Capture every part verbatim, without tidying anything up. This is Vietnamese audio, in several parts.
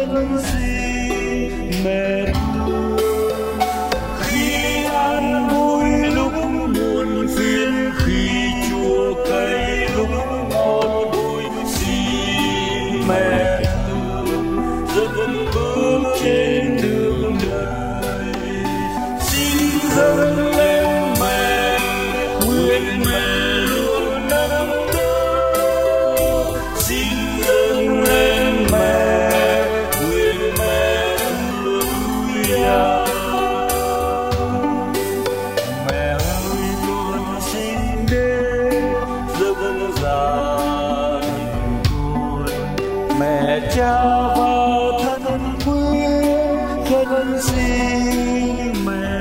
khấn xin mẹ thương. Khi an vui lúc buồn phiền, khi chua cay lúc ngọt bùi, xin mẹ thương dẫn bước trên đường đời. Xin dâng lên mẹ, nguyện mẹ luôn nâng đỡ. Xin dâng lên mẹ, nguyện mẹ thương ya. Mẹ ơi con xin đến dâng gia đình con. Mẹ cha và thân quyến khấn xin mẹ.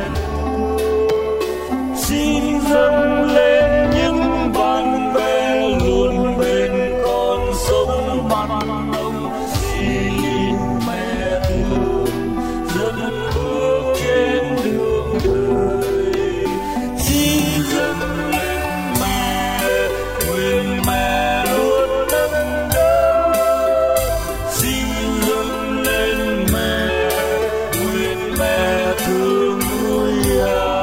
Xin dâng lên những bạn bè luôn bên con sống bắt ông. Xin mẹ thương dẫn bước trên đường đời. Xin dâng lên mẹ, nguyện mẹ luôn nâng đỡ. Xin dâng lên mẹ, nguyện mẹ thương nuôi ya.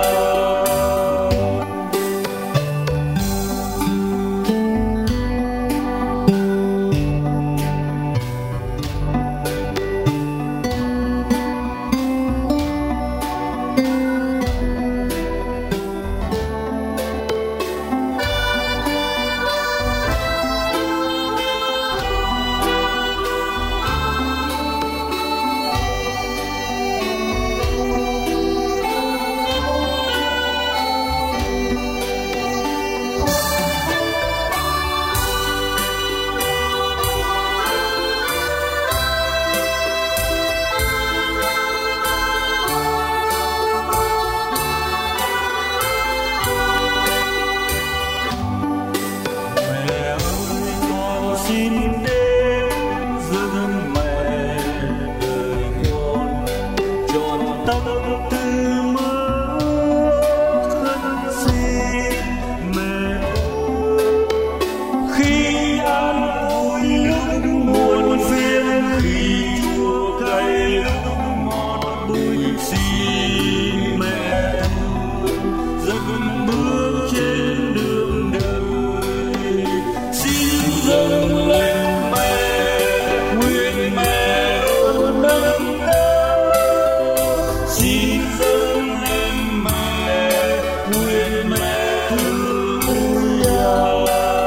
Xin đến dâng mẹ đời con, trọn tâm tư mơ khấn xin mẹ. Khi an vui lúc buồn phiền, khi chua cay lúc ngọt bùi, xin mẹ thương dâng bước trên đường đời. Xin dâng lên mẹ, nguyện mẹ luôn nâng đỡ. Xin dâng lên mẹ, nguyện mẹ thương ya.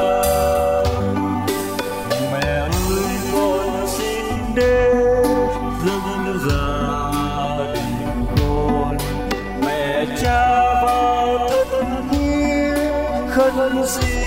Mẹ ơi con xin đến dâng gia đình con. Mẹ cha và thân quyến khấn xin